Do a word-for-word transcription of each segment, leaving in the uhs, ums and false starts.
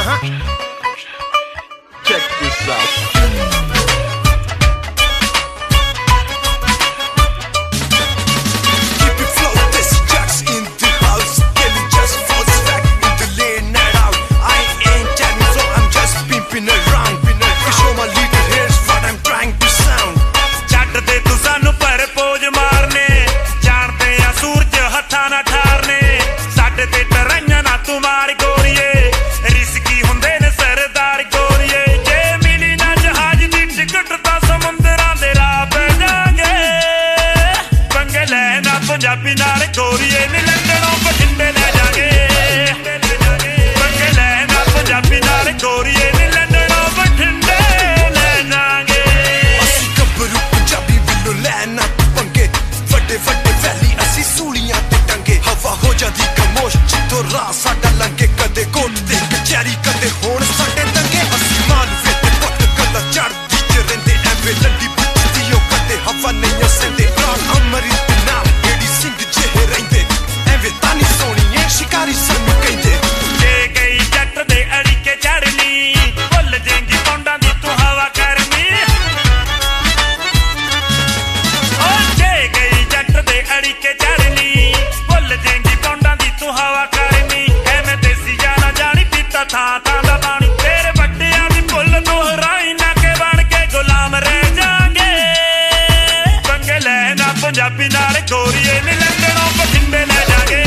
Uh-huh. Check this out. Punjabi नाल गोरीए नी लंडनों बठिंडे ले जागे पंगे लेना पंजाबी नाल गोरीए नी लंडनों बठिंडे ले जागे असी गब्बरू पंजाबी विलो लेना पंगे वड्डे वड्डे वैली असी सूलियां ते टंगे हवा हो जादी खामोश जिथों राह साडा लंघे कदे कोट ते कचहरी कदे होण साडे दंगे असी मालवे ते पुत कदा चढ़दी च रहिंदे एवें लड्डी बुझदी ओ कदे हवा नहीं असंदे प्राण अमरी शिकारी सानू कहंदे जे गई जट दे अड़िके चढ़नी भुल जाएंगी पौंडां दी तू हवा करनी ओ जे गई जट दे अड़िके चढ़नी भुल जाएंगी पौंडां दी तू हवा करनी एवें देसी जाना जानी पीता थां थां दा पानी तेरे बट्टियां दी भुल दोहराई ना के बन के गुलाम रह जाएंगे पंगे लेना पंजाबी नाल गोरीए नी लंडनों बठिंडे ले जागे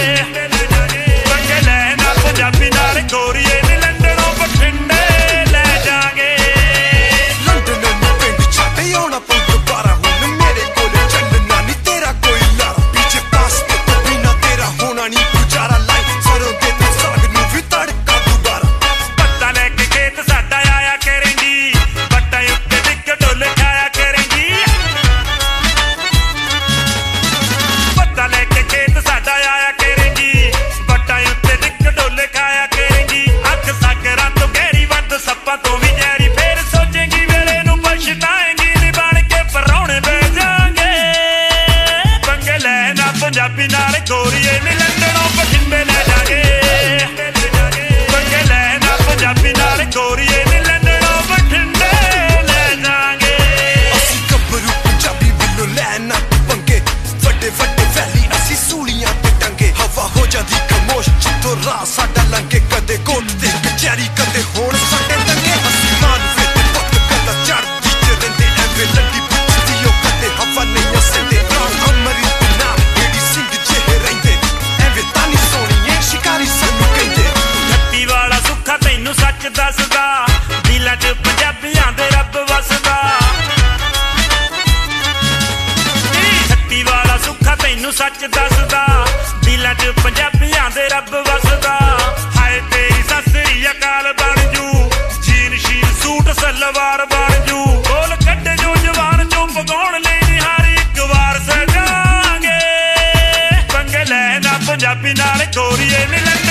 पंजाबी नाल गोरीए नी लंडनों बठिंडे ले जागे लंडन नूं पिंड छड्ड आउणा पऊ दुबारा हुण मेरे कोल चलना नी तेरा कोई लारा पीछे पासपोर्ट तो बिना तेरा होना नी गुजारा लाई सरों दे तू साग नूं भी तड़का दुबारा पत्ता लेके खेत साडा आया करेंगी बट्टां उत्ते डिग डुल खाया करेंगी पत्ता लेके खेत साडा आया करेंगी बट्टां उत्ते डिग डुल खाया करेंगी अख सागरां तो गहरी वध सप्पां तो भी जहरी फिर सोचेंगी वेले नूं पछताएंगी नी बन के परौणे बह जाएंगे पंगे लेना पंजाबी नाल गोरीए नी लंडनों बठिंडे ले जागे पंगे लेना पंजाबी नाल गोरीए नी लंडनों बठिंडे ले जागे असी गब्बरू पंजाबी विलो लेना पंगे वड्डे वड्डे वैली असी सूलियां ते टंगे हवा हो जादी खामोश जिथों राह साडा लंघे कदे कोट ते कचहरी कदे होण साडे दंगे असी मालवे ते पुत कदा चढ़दी च रहिंदे एवें लड्डी बुझदी ओ कदे हवा नहीं असंदे प्राण अमरी ते नाम जेड़ी सिंह जेहे रहिंदे एवें तानी सोहणीए शिकारी सानू कहंदे हट्टी वाला सुखा तैनू सच दसदा दिलां च पंजाबियां दे रब वसदा हट्टी वाला सुखा तैनू सच दसदा दिलां च पंजाबियां दे रब वसदा हाय तेरी ससरी अकाल बन जू जीन शीन सूट सलवार बन जू बोल कड्डे जो जवान चों पगाउण लई निहारी इक वार सजांगे पंगे लेना पंजाबी नाल गोरीए नी